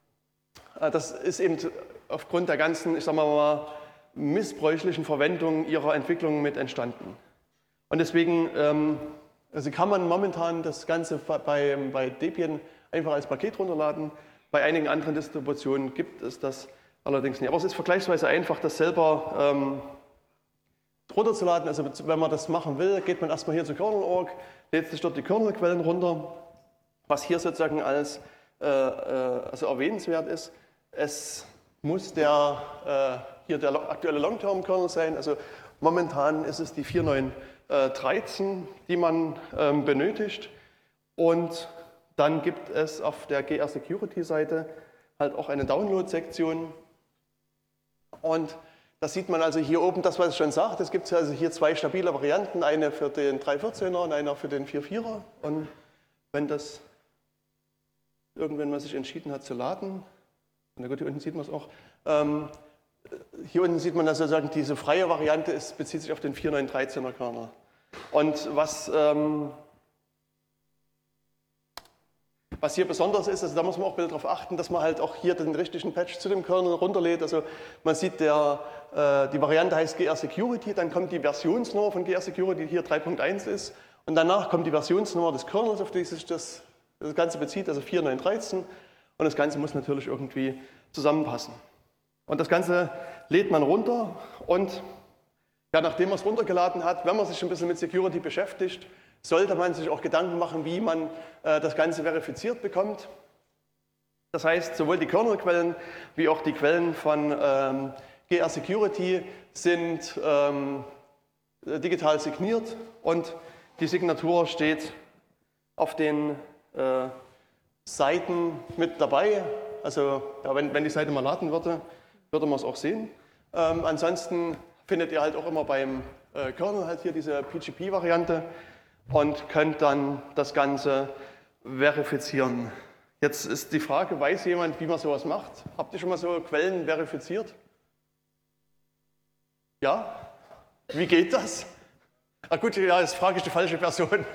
das ist eben aufgrund der ganzen, ich sag mal, missbräuchlichen Verwendung ihrer Entwicklung mit entstanden. Und deswegen ähm, also kann man momentan das Ganze bei, bei Debian einfach als Paket runterladen. Bei einigen anderen Distributionen gibt es das allerdings nicht. Aber es ist vergleichsweise einfach, das selber ähm, runterzuladen. Also wenn man das machen will, geht man erstmal hier zu kernel punkt org, lädt sich dort die Kernelquellen runter. Was hier sozusagen als äh, also erwähnenswert ist, es muss der, äh, hier der aktuelle Long-Term-Kernel sein. Also momentan ist es die vier Punkt neun Punkt dreizehn, die man ähm, benötigt. Und dann gibt es auf der G R Security-Seite halt auch eine Download-Sektion. Und das sieht man also hier oben, das was ich schon sagte, es gibt also hier zwei stabile Varianten, eine für den drei vierzehner und eine für den vier vierer. Und wenn das irgendwann mal sich entschieden hat zu laden, na gut, hier unten sieht man es auch, ähm, hier unten sieht man, dass sozusagen diese freie Variante ist, bezieht sich auf den vier Punkt neun Punkt dreizehner Kernel. Und was ähm, Was hier besonders ist, also da muss man auch ein bisschen darauf achten, dass man halt auch hier den richtigen Patch zu dem Kernel runterlädt. Also man sieht, der, äh, die Variante heißt G R Security, dann kommt die Versionsnummer von G R Security, die hier drei Punkt eins ist. Und danach kommt die Versionsnummer des Kernels, auf die sich das, das Ganze bezieht, also vier Punkt neun Punkt dreizehn. Und das Ganze muss natürlich irgendwie zusammenpassen. Und das Ganze lädt man runter und Ja, nachdem man es runtergeladen hat, wenn man sich ein bisschen mit Security beschäftigt, sollte man sich auch Gedanken machen, wie man äh, das Ganze verifiziert bekommt. Das heißt, sowohl die Kernelquellen wie auch die Quellen von ähm, G R Security sind ähm, digital signiert und die Signatur steht auf den äh, Seiten mit dabei. Also ja, wenn, wenn die Seite mal laden würde, würde man es auch sehen. Ähm, ansonsten findet ihr halt auch immer beim äh, Kernel halt hier diese P G P-Variante und könnt dann das Ganze verifizieren. Jetzt ist die Frage, weiß jemand, wie man sowas macht? Habt ihr schon mal so Quellen verifiziert? Ja? Wie geht das? Ah gut, ja, jetzt frage ich die falsche Person.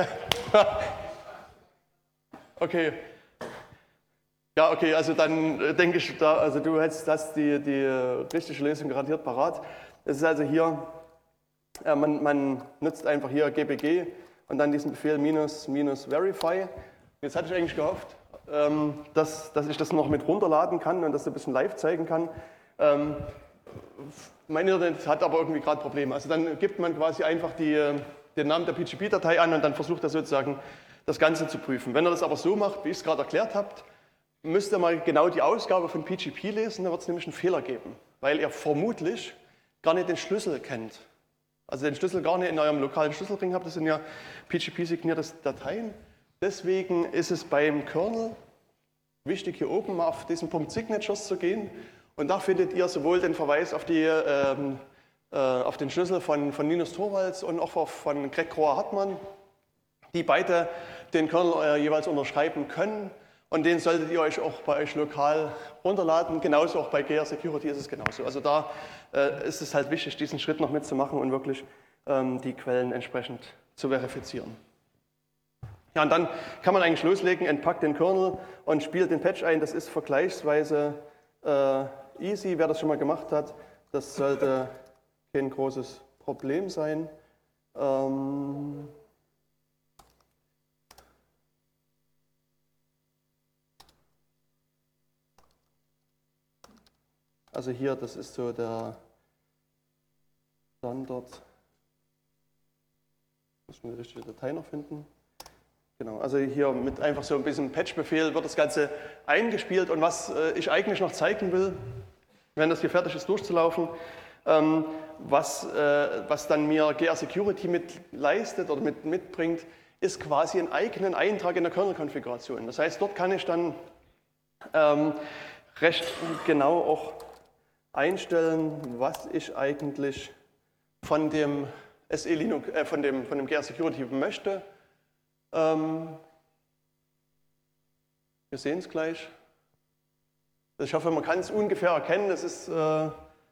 Okay. Ja, okay, also dann denke ich, da, also du hättest das die, die richtige Lösung garantiert parat. Es ist also hier, äh, man, man nutzt einfach hier G P G und dann diesen Befehl minus, minus verify. Jetzt hatte ich eigentlich gehofft, ähm, dass, dass ich das noch mit runterladen kann und das ein bisschen live zeigen kann. Ähm, mein Internet hat aber irgendwie gerade Probleme. Also dann gibt man quasi einfach die, den Namen der P G P-Datei an und dann versucht er sozusagen das Ganze zu prüfen. Wenn er das aber so macht, wie ich es gerade erklärt habe, müsst ihr mal genau die Ausgabe von P G P lesen, da wird es nämlich einen Fehler geben, weil ihr vermutlich gar nicht den Schlüssel kennt. Also den Schlüssel gar nicht in eurem lokalen Schlüsselring habt, das sind ja P G P-signierte Dateien. Deswegen ist es beim Kernel wichtig, hier oben mal auf diesen Punkt Signatures zu gehen. Und da findet ihr sowohl den Verweis auf, die, ähm, äh, auf den Schlüssel von, von Linus Torvalds und auch von Greg Kroah-Hartmann, die beide den Kernel äh, jeweils unterschreiben können. Und den solltet ihr euch auch bei euch lokal runterladen. Genauso auch bei G R Security ist es genauso. Also da äh, ist es halt wichtig, diesen Schritt noch mitzumachen und wirklich ähm, die Quellen entsprechend zu verifizieren. Ja, und dann kann man eigentlich loslegen, entpackt den Kernel und spielt den Patch ein. Das ist vergleichsweise äh, easy. Wer das schon mal gemacht hat, das sollte kein großes Problem sein. Ähm Also hier, das ist so der Standard. Muss man die richtige Datei noch finden. Genau, also hier mit einfach so ein bisschen Patch-Befehl wird das Ganze eingespielt. Und was äh, ich eigentlich noch zeigen will, wenn das hier fertig ist durchzulaufen, ähm, was, äh, was dann mir G R Security mit leistet oder mit, mitbringt, ist quasi einen eigenen Eintrag in der Kernel-Konfiguration. Das heißt, dort kann ich dann ähm, recht genau auch einstellen, was ich eigentlich von dem S E Linux, äh, von dem, von dem G R Security möchte. Ähm, wir sehen es gleich. Ich hoffe, man kann es ungefähr erkennen. Das ist, äh,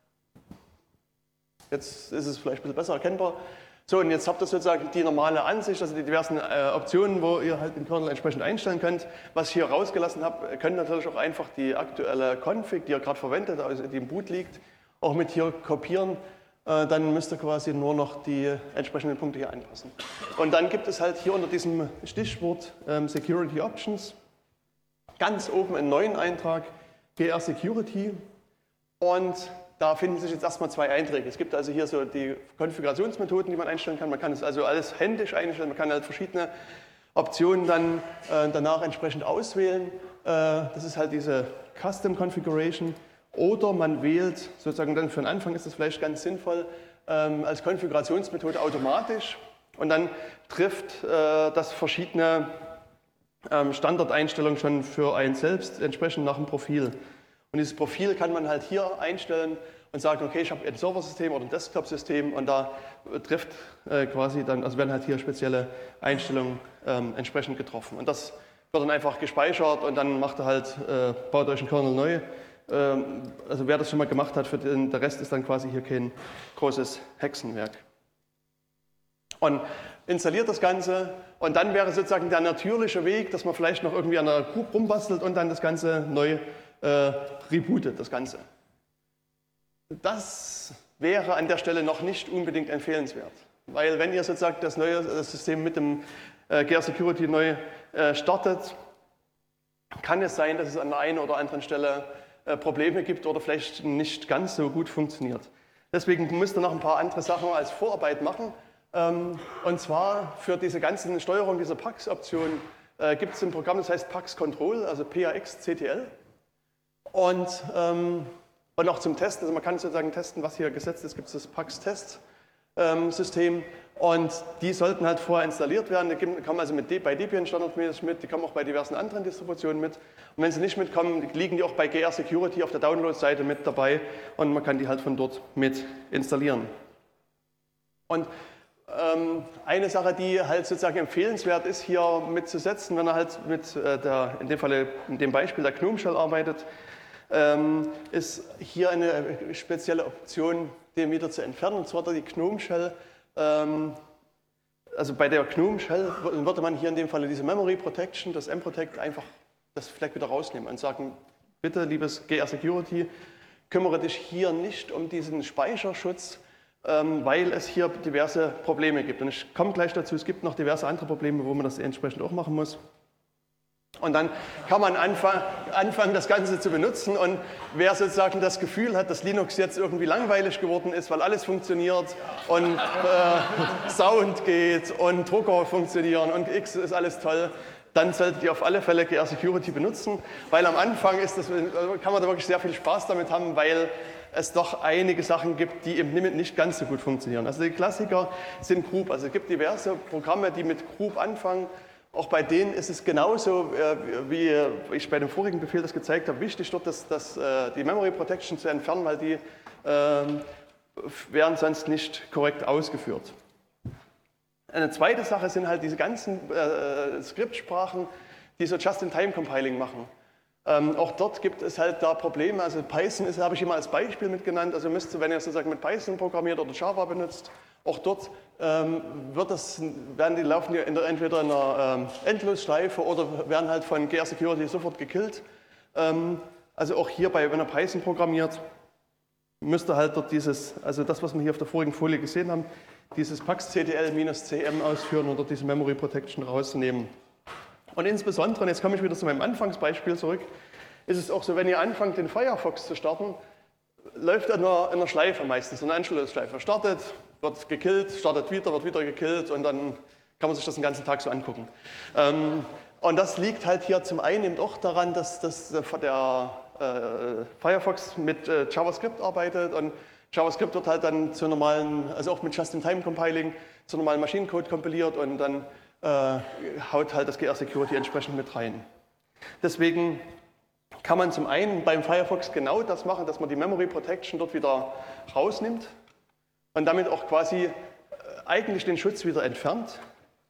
jetzt ist es vielleicht ein bisschen besser erkennbar. So, und jetzt habt ihr sozusagen die normale Ansicht, also die diversen äh, Optionen, wo ihr halt den Kernel entsprechend einstellen könnt. Was ich hier rausgelassen habe, könnt ihr natürlich auch einfach die aktuelle Config, die ihr gerade verwendet, also die im Boot liegt, auch mit hier kopieren. Äh, dann müsst ihr quasi nur noch die entsprechenden Punkte hier anpassen. Und dann gibt es halt hier unter diesem Stichwort ähm, Security Options ganz oben einen neuen Eintrag, G R Security. Und da finden sich jetzt erstmal zwei Einträge. Es gibt also hier so die Konfigurationsmethoden, die man einstellen kann. Man kann es also alles händisch einstellen, man kann halt verschiedene Optionen dann äh, danach entsprechend auswählen. Äh, das ist halt diese Custom Configuration. Oder man wählt, sozusagen dann für den Anfang ist das vielleicht ganz sinnvoll, ähm, als Konfigurationsmethode automatisch. Und dann trifft äh, das verschiedene ähm, Standardeinstellungen schon für einen selbst, entsprechend nach dem Profil. Und dieses Profil kann man halt hier einstellen und sagen, okay, ich habe ein Serversystem oder ein Desktop-System und da trifft äh, quasi dann, also werden halt hier spezielle Einstellungen ähm, entsprechend getroffen. Und das wird dann einfach gespeichert und dann macht er halt, äh, baut euch einen Kernel neu. Ähm, also wer das schon mal gemacht hat, für den, der Rest ist dann quasi hier kein großes Hexenwerk. Und installiert das Ganze und dann wäre sozusagen der natürliche Weg, dass man vielleicht noch irgendwie an der Group rumbastelt und dann das Ganze neu Äh, rebootet, das Ganze. Das wäre an der Stelle noch nicht unbedingt empfehlenswert, weil wenn ihr sozusagen das neue das System mit dem äh, G R Security neu äh, startet, kann es sein, dass es an der einen oder anderen Stelle äh, Probleme gibt oder vielleicht nicht ganz so gut funktioniert. Deswegen müsst ihr noch ein paar andere Sachen als Vorarbeit machen. Ähm, und zwar für diese ganzen Steuerung dieser Pax-Optionen äh, gibt es ein Programm, das heißt Pax Control, also P A X C T L. Und, ähm, und auch zum Testen, also man kann sozusagen testen, was hier gesetzt ist, gibt es das Pax-Test-System. Und die sollten halt vorher installiert werden. Die kommen also mit, bei Debian standardmäßig mit, die kommen auch bei diversen anderen Distributionen mit. Und wenn sie nicht mitkommen, liegen die auch bei G R Security auf der Download-Seite mit dabei und man kann die halt von dort mit installieren. Und ähm, eine Sache, die halt sozusagen empfehlenswert ist, hier mitzusetzen, wenn er halt mit äh, der, in dem Falle, in dem Beispiel der GNOME Shell arbeitet, ähm, ist hier eine spezielle Option, den wieder zu entfernen, und zwar die GNOME Shell. Ähm, also bei der GNOME Shell würde man hier in dem Falle diese Memory Protection, das M-Protect, einfach das Flag wieder rausnehmen und sagen, bitte, liebes G R Security, kümmere dich hier nicht um diesen Speicherschutz, ähm, weil es hier diverse Probleme gibt. Und ich komme gleich dazu, es gibt noch diverse andere Probleme, wo man das entsprechend auch machen muss. Und dann kann man anfangen, anfangen, das Ganze zu benutzen. Und wer sozusagen das Gefühl hat, dass Linux jetzt irgendwie langweilig geworden ist, weil alles funktioniert und äh, Sound geht und Drucker funktionieren und X ist alles toll, dann solltet ihr auf alle Fälle G R Security benutzen, weil am Anfang ist das, kann man da wirklich sehr viel Spaß damit haben, weil es doch einige Sachen gibt, die im Limit nicht ganz so gut funktionieren. Also die Klassiker sind Group. Also es gibt diverse Programme, die mit Group anfangen. Auch bei denen ist es genauso, wie ich bei dem vorigen Befehl das gezeigt habe, wichtig dort, dass, dass die Memory Protection zu entfernen, weil die äh, werden sonst nicht korrekt ausgeführt. Eine zweite Sache sind halt diese ganzen äh, Skriptsprachen, die so Just-in-Time-Compiling machen. Ähm, auch dort gibt es halt da Probleme. Also Python ist, habe ich immer als Beispiel mitgenannt. Also müsst ihr, wenn ihr sozusagen mit Python programmiert oder Java benutzt, auch dort ähm, wird das, werden die laufen die in der, entweder in einer ähm, Endlosschleife oder werden halt von G R Security sofort gekillt. Ähm, also auch hierbei, wenn ihr Python programmiert, müsst ihr halt dort dieses, also das, was wir hier auf der vorigen Folie gesehen haben, dieses Pax C T L-C M ausführen oder diese Memory Protection rausnehmen. Und insbesondere, und jetzt komme ich wieder zu meinem Anfangsbeispiel zurück, ist es auch so, wenn ihr anfangt, den Firefox zu starten, läuft er in einer, in einer Schleife meistens, in einer Anschlussschleife. Startet, wird gekillt, startet wieder, wird wieder gekillt und dann kann man sich das den ganzen Tag so angucken. Ähm, und das liegt halt hier zum einen eben auch daran, dass, dass der äh, Firefox mit äh, JavaScript arbeitet und JavaScript wird halt dann zu normalen, also auch mit Just-in-Time-Compiling, zu normalen Maschinencode kompiliert und dann äh, haut halt das G R Security entsprechend mit rein. Deswegen kann man zum einen beim Firefox genau das machen, dass man die Memory Protection dort wieder rausnimmt und damit auch quasi äh, eigentlich den Schutz wieder entfernt.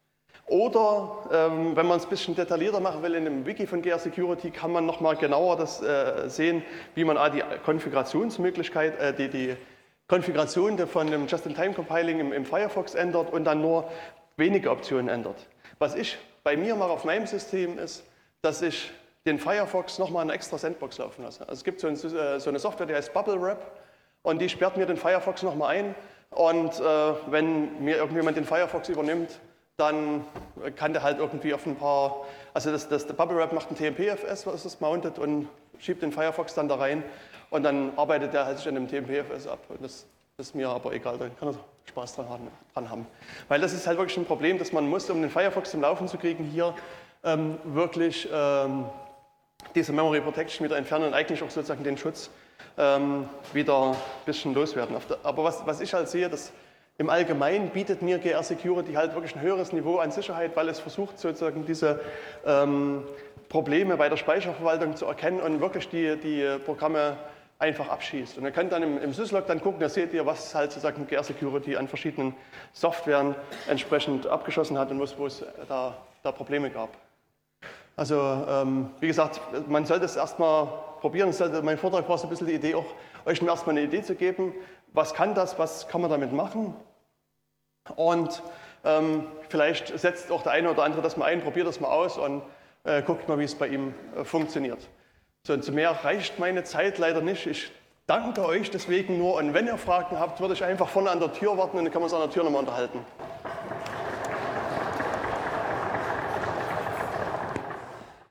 Oder ähm, wenn man es ein bisschen detaillierter machen will, in dem Wiki von G R Security kann man nochmal genauer das äh, sehen, wie man ah, die Konfigurationsmöglichkeit, äh, die, die Konfiguration von dem Just-in-Time-Compiling im, im Firefox ändert und dann nur wenige Optionen ändert. Was ich bei mir mache auf meinem System ist, dass ich den Firefox nochmal eine extra Sandbox laufen lasse. Also es gibt so, ein, so eine Software, die heißt Bubble Wrap und die sperrt mir den Firefox nochmal ein und äh, wenn mir irgendjemand den Firefox übernimmt, dann kann der halt irgendwie auf ein paar, also das, das, der Bubble Wrap macht ein T M P F S, was ist mounted und schiebt den Firefox dann da rein und dann arbeitet der halt sich an dem T M P F S ab. Und das ist mir aber egal, da kann er Spaß dran haben, dran haben. Weil das ist halt wirklich ein Problem, dass man muss, um den Firefox zum Laufen zu kriegen, hier ähm, wirklich ähm, diese Memory Protection wieder entfernen und eigentlich auch sozusagen den Schutz ähm, wieder ein bisschen loswerden. Aber was, was ich halt sehe, dass im Allgemeinen bietet mir G R Security halt wirklich ein höheres Niveau an Sicherheit, weil es versucht sozusagen diese ähm, Probleme bei der Speicherverwaltung zu erkennen und wirklich die, die Programme einfach abschießt. Und ihr könnt dann im, im Syslog dann gucken, da seht ihr, was halt sozusagen G R Security an verschiedenen Softwaren entsprechend abgeschossen hat und wo es da, da Probleme gab. Also ähm, wie gesagt, man sollte es erstmal probieren. Sollte, mein Vortrag war so ein bisschen die Idee, auch euch nur erstmal eine Idee zu geben, was kann das, was kann man damit machen. Und ähm, vielleicht setzt auch der eine oder andere das mal ein, probiert das mal aus und äh, guckt mal, wie es bei ihm äh, funktioniert. So, und zu mehr reicht meine Zeit leider nicht. Ich danke euch deswegen nur und wenn ihr Fragen habt, würde ich einfach vorne an der Tür warten und dann kann man uns an der Tür nochmal unterhalten.